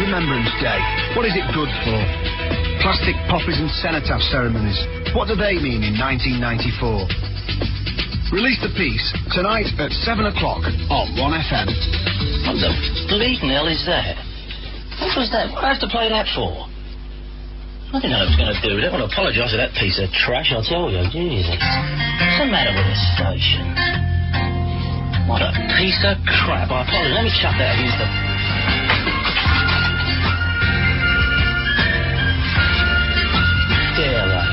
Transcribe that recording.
Remembrance Day. What is it good for? Plastic poppies and cenotaph ceremonies. What do they mean in 1994? Release the Piece, tonight at 7 o'clock on 1FM. What the bleeding hell is that? What was that? What do I have to play that for? I didn't know it was going to do it. I want to apologise for that piece of trash, I'll tell you. Jesus. What's the matter with this station? What a piece of crap. I apologise. Let me chuck that against the...